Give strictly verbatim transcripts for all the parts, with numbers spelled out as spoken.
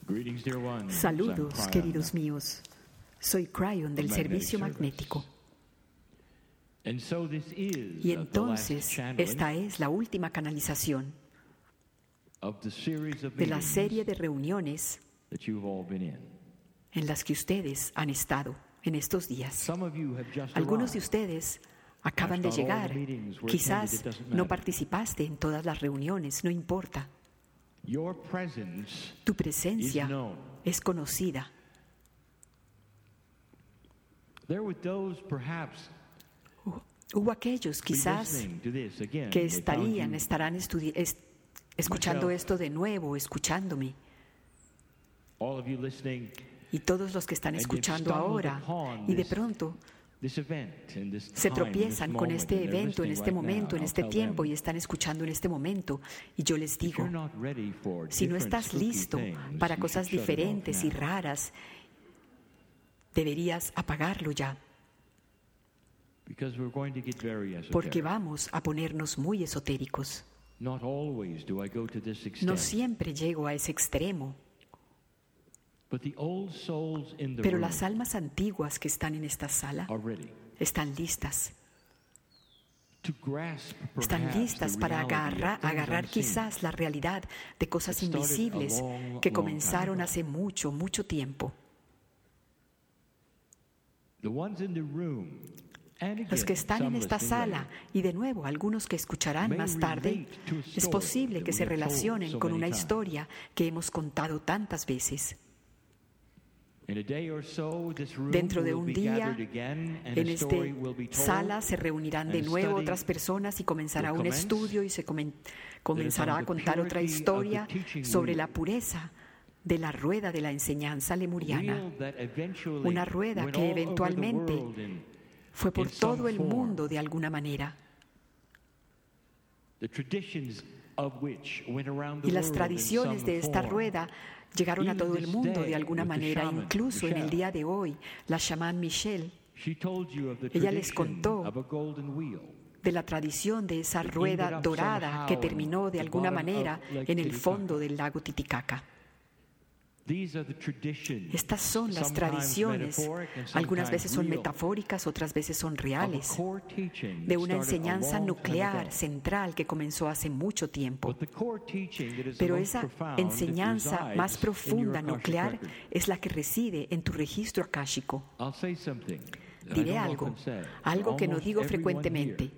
Saludos, queridos míos. Soy Cryon del servicio magnético. Y entonces, esta es la última canalización de la serie de reuniones en las que ustedes han estado en estos días. Algunos de ustedes acaban de llegar. Quizás no participaste en todas las reuniones, no importa. Tu presencia es conocida. Hubo aquellos quizás que estarían, estarán estudi- est- escuchando esto de nuevo, escuchándome. Y todos los que están escuchando ahora, y de pronto se tropiezan con este evento, en este momento, en este tiempo, y están escuchando en este momento. Y yo les digo, si no estás listo para cosas diferentes y raras, deberías apagarlo ya. Porque vamos a ponernos muy esotéricos. No siempre llego a ese extremo. Pero las almas antiguas que están en esta sala están listas. Están listas para agarrar, agarrar quizás la realidad de cosas invisibles que comenzaron hace mucho, mucho tiempo. Los que están en esta sala, y de nuevo algunos que escucharán más tarde, es posible que se relacionen con una historia que hemos contado tantas veces. Dentro de un día, en esta sala se reunirán de nuevo otras personas y comenzará un estudio y se comen- comenzará a contar otra historia sobre la pureza de la rueda de la enseñanza lemuriana. Una rueda que eventualmente fue por todo el mundo de alguna manera. Y las tradiciones de esta rueda llegaron a todo el mundo de alguna manera, incluso en el día de hoy. La chamán Michelle, ella les contó de la tradición de esa rueda dorada que terminó de alguna manera en el fondo del lago Titicaca. Estas son las tradiciones, algunas veces son metafóricas, otras veces son reales, de una enseñanza nuclear central que comenzó hace mucho tiempo. Pero esa enseñanza más profunda nuclear es la que reside en tu registro akáshico. Diré algo, algo que no digo frecuentemente,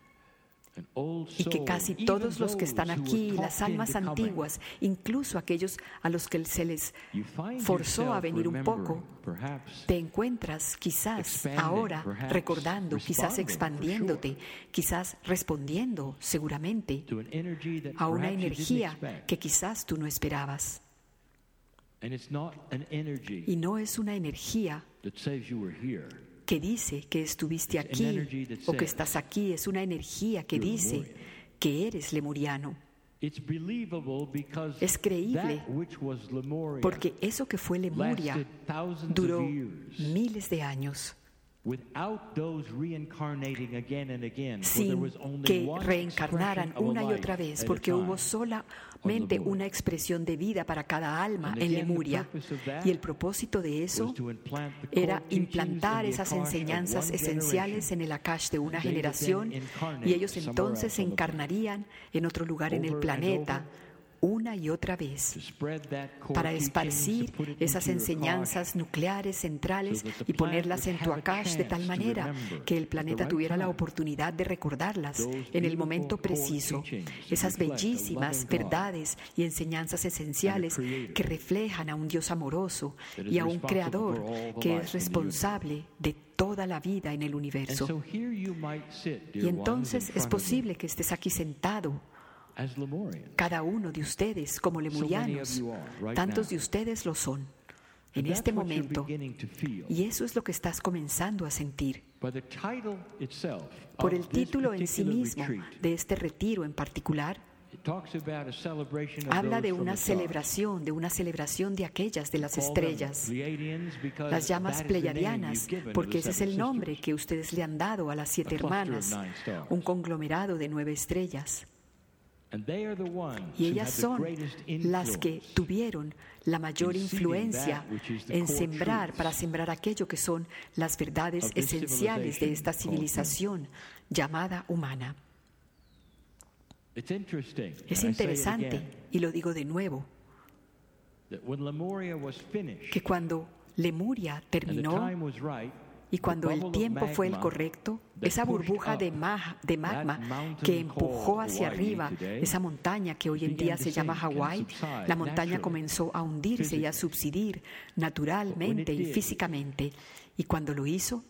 y que casi todos los que están aquí, las almas antiguas, incluso aquellos a los que se les forzó a venir un poco, te encuentras quizás ahora recordando, quizás expandiéndote, quizás respondiendo seguramente a una energía que quizás tú no esperabas. Y no es una energía que dice que estuviste aquí o que estás aquí, es una energía que dice que eres lemuriano. Es creíble porque eso que fue Lemuria duró miles de años sin que reencarnaran una y otra vez, porque hubo solamente una expresión de vida para cada alma en Lemuria. Y el propósito de eso era implantar esas enseñanzas esenciales en el Akash de una generación, y ellos entonces se encarnarían en otro lugar en el planeta una y otra vez para esparcir esas enseñanzas nucleares centrales y ponerlas en tu Akash de tal manera que el planeta tuviera la oportunidad de recordarlas en el momento preciso. Esas bellísimas verdades y enseñanzas esenciales que reflejan a un Dios amoroso y a un Creador que es responsable de toda la vida en el universo. Y entonces es posible que estés aquí sentado, cada uno de ustedes como lemurianos. Tantos de ustedes lo son en este momento, y eso es lo que estás comenzando a sentir. Por el título en sí mismo de este retiro en particular, habla de una celebración, de una celebración de aquellas de las estrellas. Las llamas pleiadianas, porque ese es el nombre que ustedes le han dado a las siete hermanas, un conglomerado de nueve estrellas. Y ellas son las que tuvieron la mayor influencia en sembrar, para sembrar aquello que son las verdades esenciales de esta civilización llamada humana. Es interesante, y lo digo de nuevo, que cuando Lemuria terminó y cuando el tiempo fue el correcto, esa burbuja de, ma- de magma que empujó hacia arriba esa montaña que hoy en día se llama Hawái, la montaña comenzó a hundirse y a subsidir naturalmente y físicamente. Y cuando lo hizo,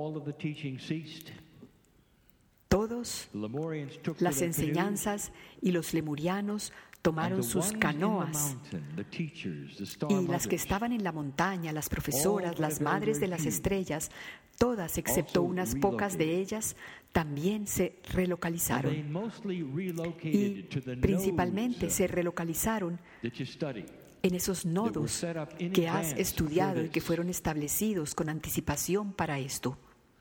todas las enseñanzas y los lemurianos tomaron sus canoas, y las que estaban en la montaña, las profesoras, las madres de las estrellas, todas excepto unas pocas de ellas, también se relocalizaron. Y principalmente se relocalizaron en esos nodos que has estudiado y que fueron establecidos con anticipación para esto.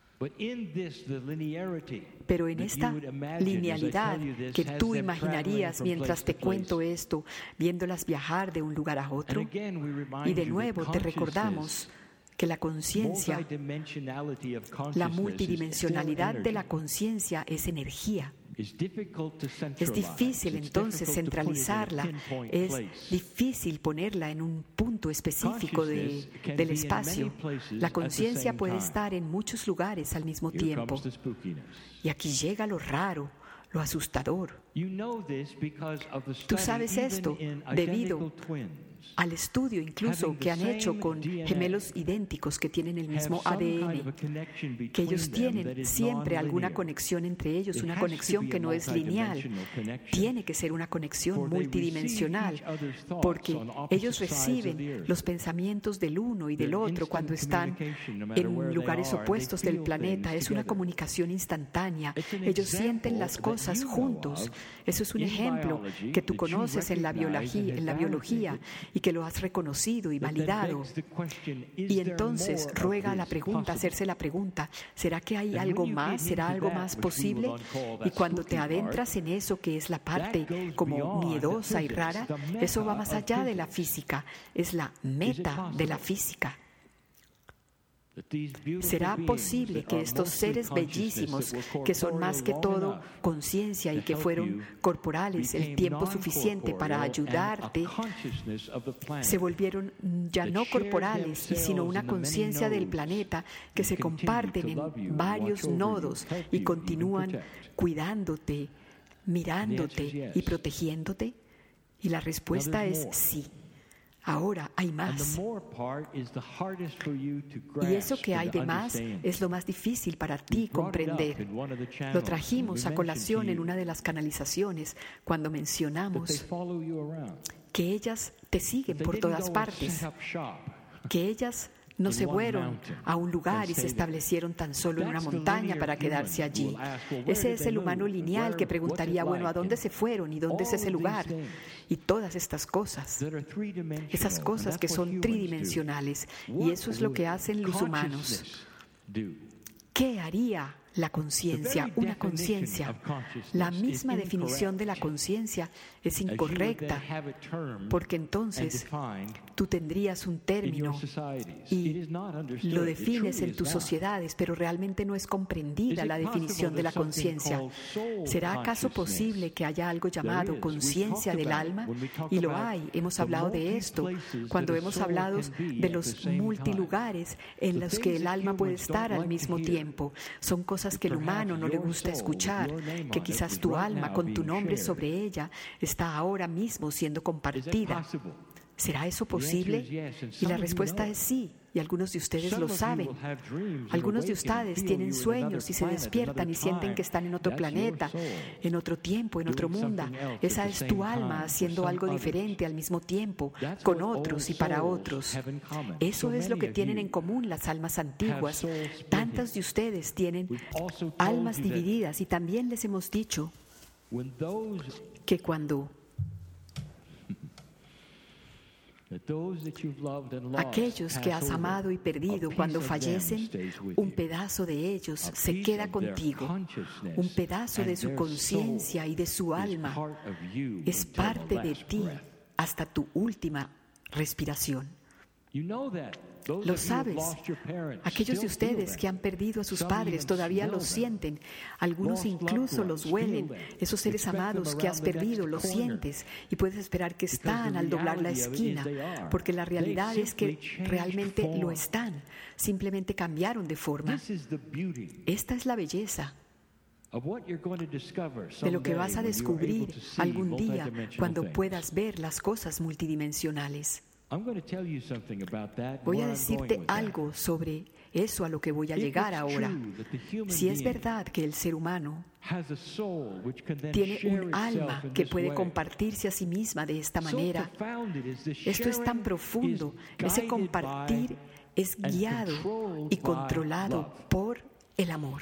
Pero en esta linealidad que tú imaginarías mientras te cuento esto, viéndolas viajar de un lugar a otro, y de nuevo te recordamos que la conciencia, la multidimensionalidad de la conciencia es energía. Es difícil entonces centralizarla, es difícil ponerla en un punto específico de, del espacio. La conciencia puede estar en muchos lugares al mismo tiempo. Y aquí llega lo raro, lo asustador. Tú sabes esto debido al estudio incluso que han hecho con gemelos idénticos que tienen el mismo A D N, que ellos tienen siempre alguna conexión entre ellos, una conexión que no es lineal. Tiene que ser una conexión multidimensional, porque ellos reciben los pensamientos del uno y del otro cuando están en lugares opuestos del planeta. Es una comunicación instantánea. Ellos sienten las cosas juntos. Eso es un ejemplo que tú conoces en la biología, en la biología y que lo has reconocido y validado. Y entonces ruega la pregunta, hacerse la pregunta, ¿será que hay algo más? ¿Será algo más posible? Y cuando te adentras en eso que es la parte como miedosa y rara, eso va más allá de la física, es la meta de la física. ¿Será posible que estos seres bellísimos, que son más que todo conciencia y que fueron corporales el tiempo suficiente para ayudarte, se volvieron ya no corporales, y sino una conciencia del planeta que se comparten en varios nodos y continúan cuidándote, mirándote y protegiéndote? Y la respuesta es sí. Ahora hay más. Y eso que hay de más es lo más difícil para ti comprender. Lo trajimos a colación en una de las canalizaciones cuando mencionamos que ellas te siguen por todas partes, que ellas no se fueron a un lugar y se establecieron tan solo en una montaña para quedarse allí. Ese es el humano lineal que preguntaría, bueno, ¿a dónde se fueron y dónde es ese lugar? Y todas estas cosas, esas cosas que son tridimensionales, y eso es lo que hacen los humanos. ¿Qué haría la conciencia? Una conciencia. La misma definición de la conciencia es incorrecta, porque entonces tú tendrías un término y lo defines en tus sociedades, pero realmente no es comprendida la definición de la conciencia. ¿Será acaso posible que haya algo llamado conciencia del alma? Y lo hay. Hemos hablado de esto cuando hemos hablado de los multilugares en los que el alma puede estar al mismo tiempo. Son cosas que el humano no le gusta escuchar, que quizás tu alma con tu nombre sobre ella está ahora mismo siendo compartida. ¿Será eso posible? Y la respuesta es sí, y algunos de ustedes lo saben. Algunos de ustedes tienen sueños y se despiertan y sienten que están en otro planeta, en otro tiempo, en otro mundo. Esa es tu alma haciendo algo diferente al mismo tiempo, con otros y para otros. Eso es lo que tienen en común las almas antiguas. Tantas de ustedes tienen almas divididas, y también les hemos dicho que cuando Aquellos que has amado y perdido, cuando fallecen, un pedazo de ellos se queda contigo. Un pedazo de su conciencia y de su alma es parte de ti hasta tu última respiración. Lo sabes. Aquellos de ustedes que han perdido a sus padres todavía los sienten. Algunos incluso los huelen. Esos seres amados que has perdido los sientes y puedes esperar que están al doblar la esquina, porque la realidad es que realmente lo están. Simplemente cambiaron de forma. Esta es la belleza de lo que vas a descubrir algún día cuando puedas ver las cosas multidimensionales. Voy a decirte algo sobre eso a lo que voy a llegar ahora. Si es verdad que el ser humano tiene un alma que puede compartirse a sí misma de esta manera, esto es tan profundo. Ese compartir es guiado y controlado por el amor.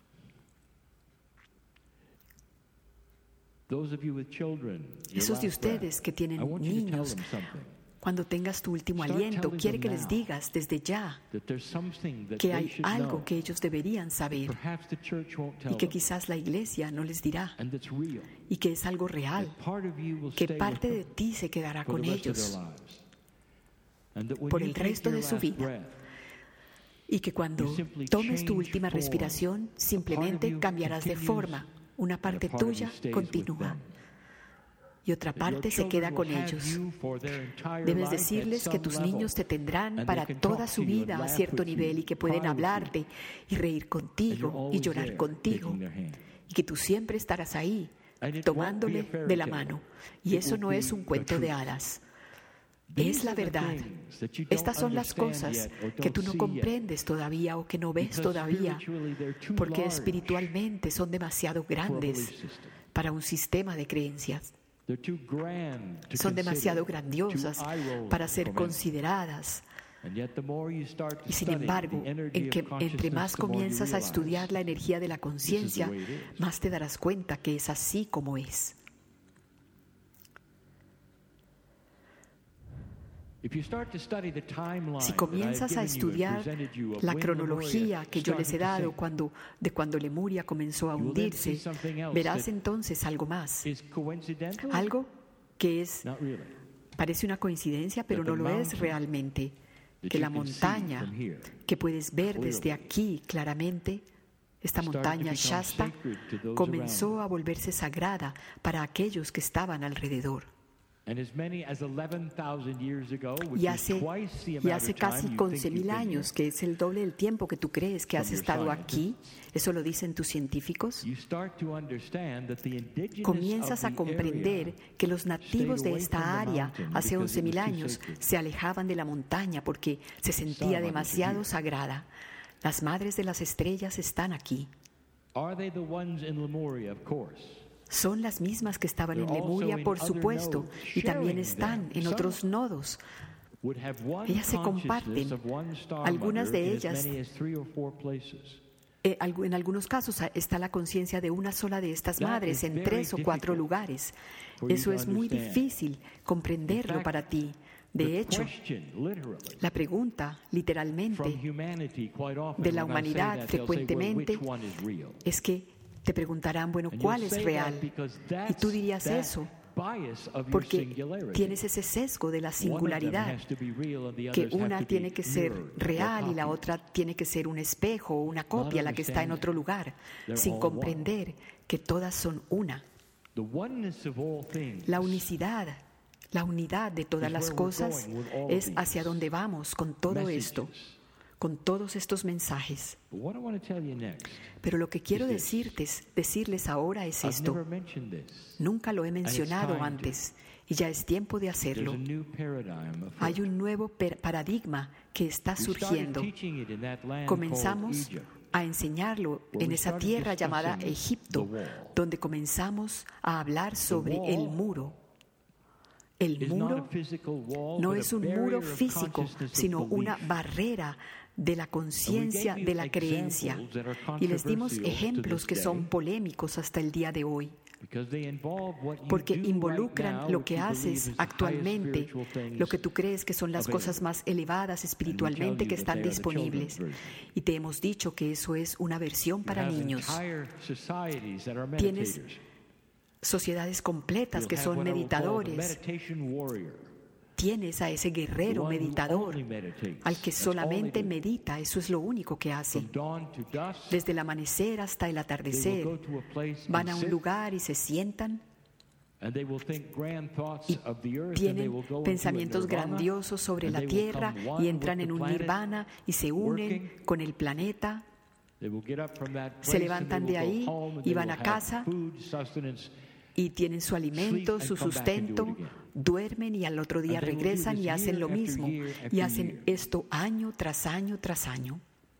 Esos de ustedes que tienen niños, cuando tengas tu último aliento, quiere que les digas desde ya que hay algo que ellos deberían saber y que quizás la iglesia no les dirá, y que es algo real, que parte de ti se quedará con ellos por el resto de su vida, y que cuando tomes tu última respiración simplemente cambiarás de forma. Una parte tuya continúa y otra parte se queda con ellos. Debes decirles que tus niños te tendrán para toda su vida a cierto nivel y que pueden hablarte y reír contigo y llorar contigo y que tú siempre estarás ahí tomándole de la mano. Y eso no es un cuento de hadas. Es la verdad. Estas son las cosas que tú no comprendes todavía o que no ves todavía, porque espiritualmente son demasiado grandes para un sistema de creencias. Son demasiado grandiosas para ser consideradas. Y sin embargo, en que, entre más comienzas a estudiar la energía de la conciencia, más te darás cuenta que es así como es. Si comienzas a estudiar la cronología que yo les he dado cuando, de cuando Lemuria comenzó a hundirse, verás entonces algo más. Algo que es, parece una coincidencia, pero no lo es realmente. Que la montaña que puedes ver desde aquí claramente, esta montaña Shasta, comenzó a volverse sagrada para aquellos que estaban alrededor. Y hace, y hace casi once mil años, que es el doble del tiempo que tú crees que has estado aquí, eso lo dicen tus científicos, comienzas a comprender que los nativos de esta área hace once mil años se alejaban de la montaña porque se sentía demasiado sagrada. Las madres de las estrellas están aquí. Son las mismas que estaban en Lemuria, por supuesto, y también están en otros nodos. Ellas se comparten. Algunas de ellas, eh, en algunos casos, está la conciencia de una sola de estas madres en tres o cuatro lugares. Eso es muy difícil comprenderlo para ti. De hecho, la pregunta, literalmente, de la humanidad frecuentemente es que te preguntarán, bueno, ¿cuál es real? Y tú dirías eso porque tienes ese sesgo de la singularidad, que una tiene que ser real y la otra tiene que ser un espejo o una copia, la que está en otro lugar, sin comprender que todas son una. La unicidad, la unidad de todas las cosas es hacia donde vamos con todo esto, con todos estos mensajes. Pero lo que quiero decirte, decirles ahora es esto. Nunca lo he mencionado antes y ya es tiempo de hacerlo. Hay un nuevo paradigma que está surgiendo. Comenzamos a enseñarlo en esa tierra llamada Egipto, donde comenzamos a hablar sobre el muro. El muro no es un muro físico, sino una barrera de la conciencia, de la creencia. Y les dimos ejemplos que son polémicos hasta el día de hoy. porque involucran lo que haces actualmente, lo que tú crees que son las cosas más elevadas espiritualmente que están disponibles. Y te hemos dicho que eso es una versión para niños. Tienes sociedades completas que son meditadores. Tienes a ese guerrero meditador al que solamente medita, eso es lo único que hace. Desde el amanecer hasta el atardecer, van a un lugar y se sientan y tienen pensamientos grandiosos sobre la tierra y entran en un nirvana y se unen con el planeta. Se levantan de ahí y van a casa y tienen su alimento, su sustento, duermen y al otro día regresan y hacen lo mismo. Y hacen esto año tras año tras año.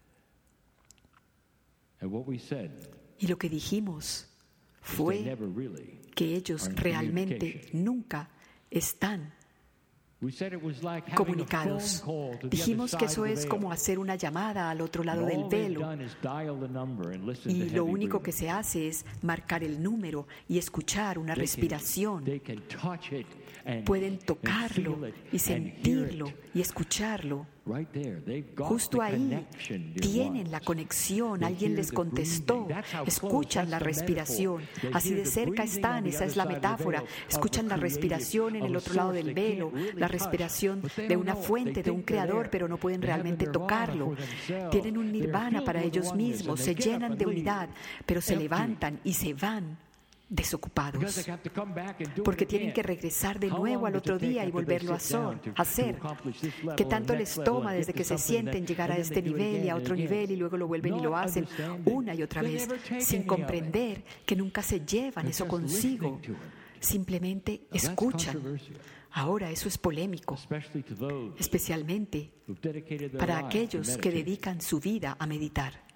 Y lo que dijimos fue que ellos realmente nunca están comunicados. Dijimos que eso es como hacer una llamada al otro lado del velo y lo único que se hace es marcar el número y escuchar una respiración. Pueden tocarlo y sentirlo y escucharlo. Justo ahí tienen la conexión, alguien les contestó, escuchan la respiración, así de cerca están, esa es la metáfora, escuchan la respiración en el otro lado del velo, la respiración de una fuente, de un creador, pero no pueden realmente tocarlo. Tienen un nirvana para ellos mismos, se llenan de unidad, pero se levantan y se van desocupados, porque tienen que regresar de nuevo al otro día y volverlo a hacer. ¿Qué tanto les toma desde que se sienten llegar a este nivel y a otro nivel y luego lo vuelven y lo hacen una y otra vez, sin comprender que nunca se llevan eso consigo? Simplemente escuchan. Ahora eso es polémico, especialmente para aquellos que dedican su vida a meditar.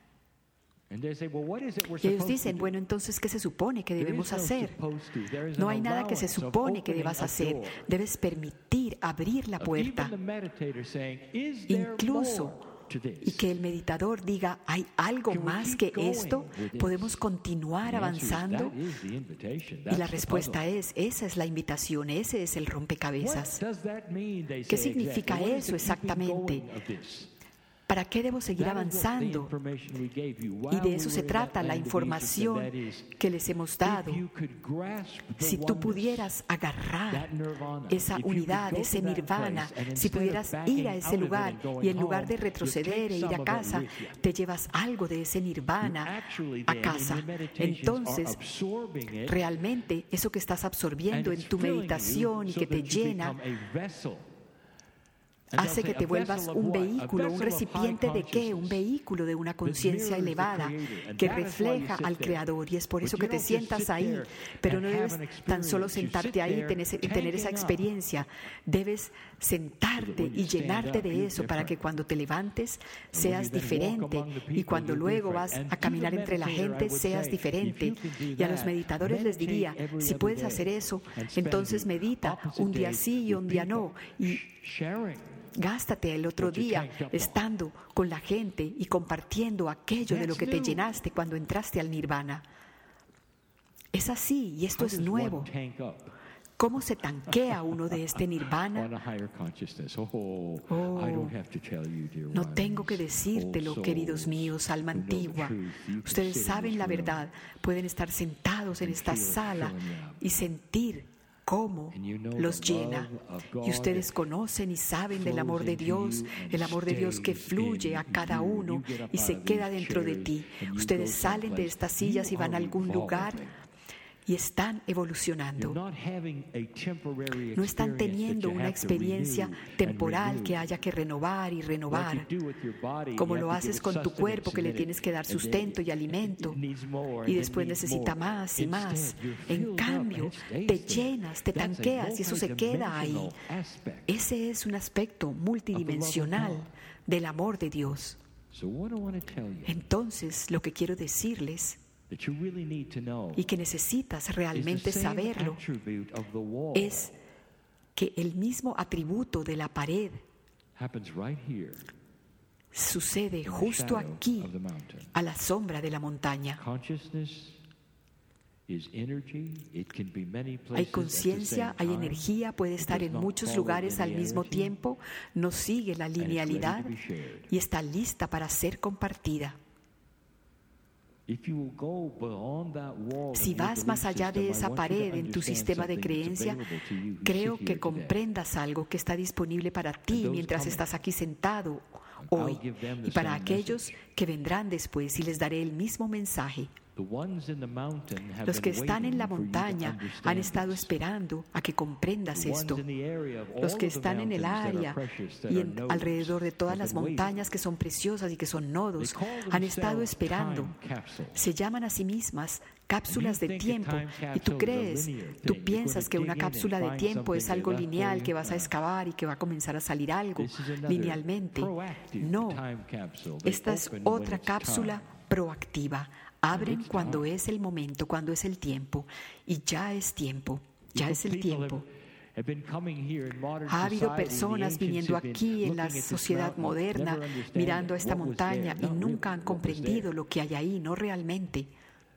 Y ellos dicen, bueno, entonces, ¿qué se supone que debemos hacer? No hay nada que se supone que debas hacer. Debes permitir abrir la puerta. Incluso, y que el meditador diga, ¿hay algo más que esto? ¿Podemos continuar avanzando? Y la respuesta es, esa es la invitación, ese es el rompecabezas. ¿Qué significa eso exactamente? ¿Para qué debo seguir avanzando? Y de eso se trata la información que les hemos dado. Si tú pudieras agarrar esa unidad, ese nirvana, si pudieras ir a ese lugar y en lugar de retroceder e ir a casa, te llevas algo de ese nirvana a casa, entonces realmente eso que estás absorbiendo en tu meditación y que te llena hace que te vuelvas un vehículo, un recipiente de qué, un vehículo de una conciencia elevada que refleja al Creador, y es por eso que te sientas ahí, pero no debes tan solo sentarte ahí y tener esa experiencia, debes sentarte y llenarte de eso para que cuando te levantes seas diferente y cuando luego vas a caminar entre la gente seas diferente. Y a los meditadores les diría, si puedes hacer eso, entonces medita un día sí y un día no, y gástate el otro día estando con la gente y compartiendo aquello de lo que te llenaste cuando entraste al nirvana. Es así, y esto es nuevo. ¿Cómo se tanquea uno de este nirvana? Oh, no tengo que decírtelo, queridos míos, alma antigua. Ustedes saben la verdad. Pueden estar sentados en esta sala y sentir cómo los llena. Y ustedes conocen y saben del amor de Dios, el amor de Dios que fluye a cada uno y se queda dentro de ti. Ustedes salen de estas sillas y van a algún lugar y están evolucionando. No están teniendo una experiencia temporal que haya que renovar y renovar, como lo haces con tu cuerpo, que le tienes que dar sustento y alimento, y después necesita más y más. En cambio, te llenas, te tanqueas y eso se queda ahí. Ese es un aspecto multidimensional del amor de Dios. Entonces, lo que quiero decirles y que necesitas realmente saberlo es que el mismo atributo de la pared sucede justo aquí, a la sombra de la montaña. Hay conciencia, hay energía, puede estar en muchos lugares al mismo tiempo, no sigue la linealidad y está lista para ser compartida. Si vas más allá de esa pared en tu sistema de creencia, creo que comprendas algo que está disponible para ti mientras estás aquí sentado hoy y para aquellos que vendrán después, y les daré el mismo mensaje. Los que están en la montaña han estado esperando a que comprendas esto. Los que están en el área y en, alrededor de todas las montañas que son preciosas y que son nodos, han estado esperando. Se llaman a sí mismas cápsulas de tiempo. Y tú crees, tú piensas que una cápsula de tiempo es algo lineal, que vas a excavar y que va a comenzar a salir algo linealmente. No, esta es otra cápsula proactiva. Abren cuando es el momento, cuando es el tiempo. Y ya es tiempo, ya es el tiempo. Ha habido personas viniendo aquí en la sociedad moderna, mirando a esta montaña y nunca han comprendido lo que hay ahí, no realmente.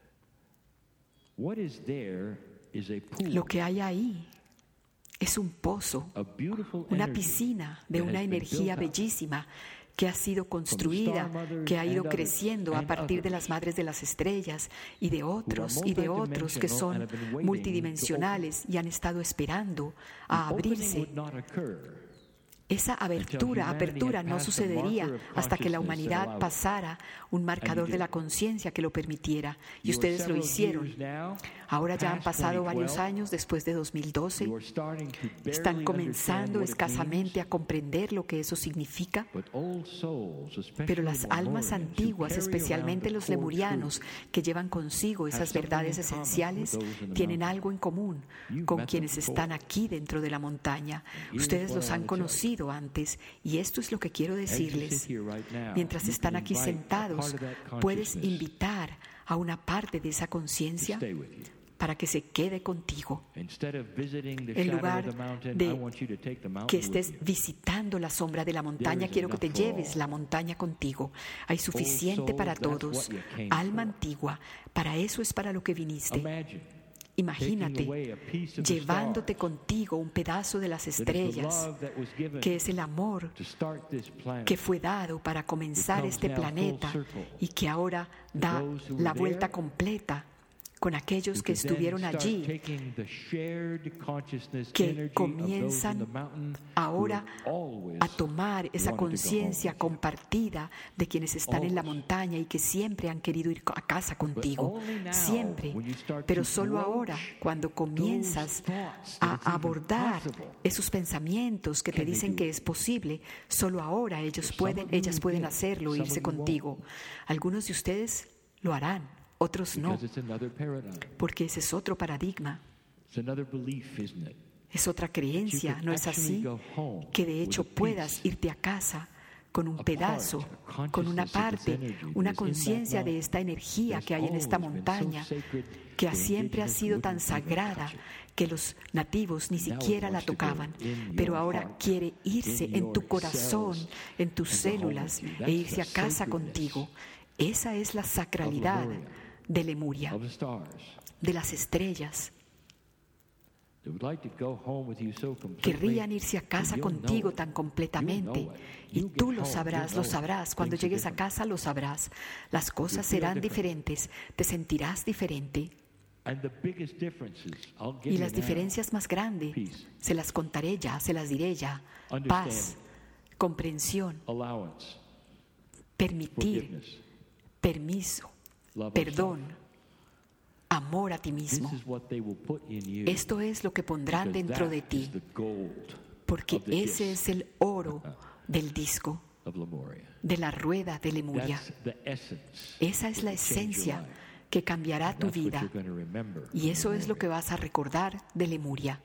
Lo que hay ahí es un pozo, una piscina de una energía bellísima que ha sido construida, que ha ido creciendo a partir de las madres de las estrellas y de otros y de otros que son multidimensionales y han estado esperando a abrirse. Esa abertura, apertura no sucedería hasta que la humanidad pasara un marcador de la conciencia que lo permitiera. Y ustedes lo hicieron. Ahora ya han pasado varios años después de dos mil doce. Están comenzando escasamente a comprender lo que eso significa. Pero las almas antiguas, especialmente los lemurianos, que llevan consigo esas verdades esenciales, tienen algo en común con quienes están aquí dentro de la montaña. Ustedes los han conocido antes, y esto es lo que quiero decirles. Mientras están aquí sentados, puedes invitar a una parte de esa conciencia para que se quede contigo. En lugar de que estés visitando la sombra de la montaña, quiero que te lleves la montaña contigo. Hay suficiente para todos. Alma antigua, para eso es para lo que viniste. Imagínate llevándote contigo un pedazo de las estrellas, que es el amor que fue dado para comenzar este planeta y que ahora da la vuelta completa con aquellos que estuvieron allí, que comienzan ahora a tomar esa conciencia compartida de quienes están en la montaña y que siempre han querido ir a casa contigo, siempre. Pero solo ahora, cuando comienzas a abordar esos pensamientos que te dicen que es posible, solo ahora ellos pueden, ellas pueden hacerlo, irse contigo. Algunos de ustedes lo harán. Otros no, porque ese es otro paradigma, es otra creencia, ¿no es así? Que de hecho puedas irte a casa con un pedazo, con una parte, una conciencia de esta energía que hay en esta montaña, que siempre ha sido tan sagrada que los nativos ni siquiera la tocaban, pero ahora quiere irse en tu corazón, en tus células, e irse a casa contigo. Esa es la sacralidad de Lemuria, de las estrellas. Querrían irse a casa contigo tan completamente, y tú lo sabrás, lo sabrás. Cuando llegues a casa lo sabrás. Las cosas serán diferentes, te sentirás diferente. Y las diferencias más grandes se las contaré ya, se las diré ya. Paz, comprensión, permitir, permiso, perdón, amor a ti mismo. Esto es lo que pondrán dentro de ti, porque ese es el oro del disco, de la rueda de Lemuria. Esa es la esencia que cambiará tu vida, y eso es lo que vas a recordar de Lemuria.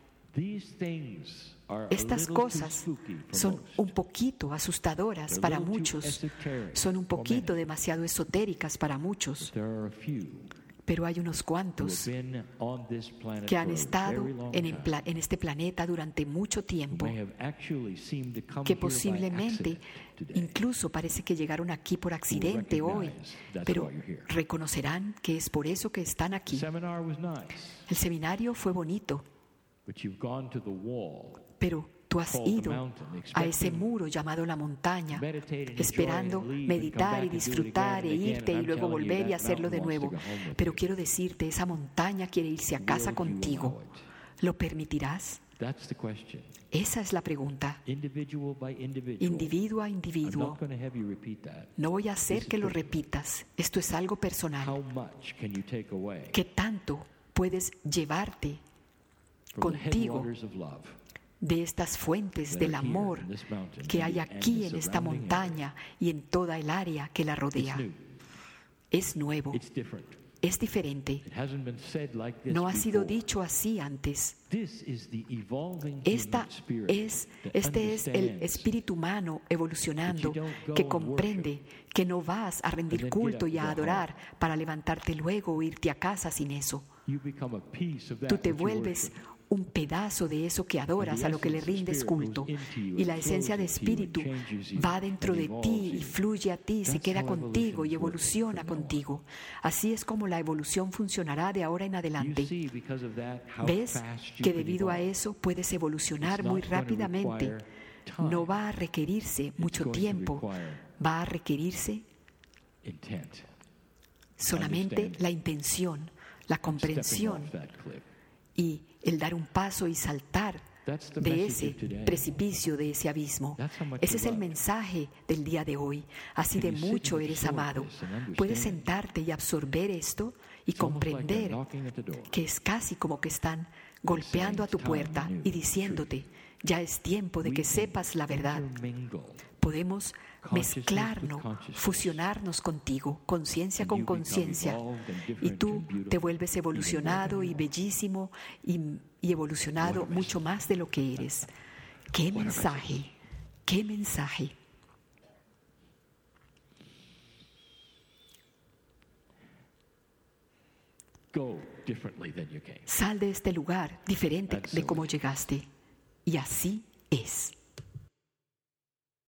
Estas cosas son un poquito asustadoras para muchos, son un poquito demasiado esotéricas para muchos, pero hay unos cuantos que han estado en, el pla- en este planeta durante mucho tiempo, que posiblemente incluso parece que llegaron aquí por accidente hoy, pero reconocerán que es por eso que están aquí. El seminario fue bonito, pero tú has ido a ese muro llamado la montaña, esperando meditar y disfrutar e irte y luego volver y hacerlo de nuevo. Pero quiero decirte, esa montaña quiere irse a casa contigo. ¿Lo permitirás? Esa es la pregunta. Individuo a individuo. No voy a hacer que lo repitas. Esto es algo personal. ¿Qué tanto puedes llevarte contigo de estas fuentes del amor que hay aquí en esta montaña y en toda el área que la rodea? Es nuevo, es diferente. No ha sido dicho así antes. Esta es, este es el espíritu humano evolucionando que comprende que no vas a rendir culto y a adorar para levantarte luego o irte a casa sin eso. Tú te vuelves un pedazo de eso que adoras, a lo que le rindes culto. Y la esencia de espíritu va dentro de ti y fluye a ti, se queda contigo y evoluciona contigo. Así es como la evolución funcionará de ahora en adelante. ¿Ves que debido a eso puedes evolucionar muy rápidamente? No va a requerirse mucho tiempo, va a requerirse solamente la intención, la comprensión y el dar un paso y saltar de ese precipicio, de ese abismo. Ese es el mensaje del día de hoy. Así de mucho eres amado. Puedes sentarte y absorber esto y comprender que es casi como que están golpeando a tu puerta y diciéndote, ya es tiempo de que sepas la verdad. Podemos mezclarnos, fusionarnos contigo, conciencia con conciencia, y tú te vuelves evolucionado y bellísimo y, y evolucionado mucho más de lo que eres. ¡Qué mensaje! ¡Qué mensaje! Sal de este lugar diferente de cómo llegaste, y así es.